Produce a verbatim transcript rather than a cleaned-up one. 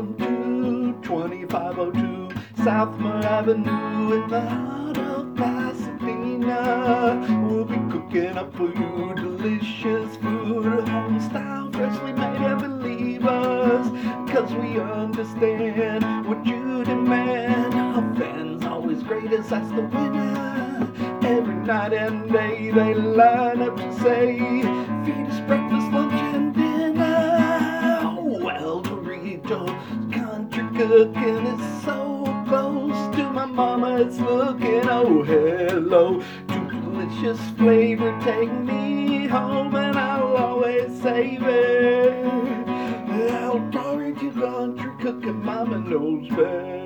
Welcome to twenty-five oh two Southmore Avenue in the heart of Pasadena. We'll be cooking up for you delicious food, home style, freshly made, and believe us, cause we understand what you demand. Our fans always great as that's the winner. Every night and day they line up to say, feed us breakfast, lunch, and dinner. Well, Dorito country cooking is so close to my mama, it's looking. Oh, hello to delicious flavor, take me home and I'll always save it. Well, Dorito country cooking, mama knows best.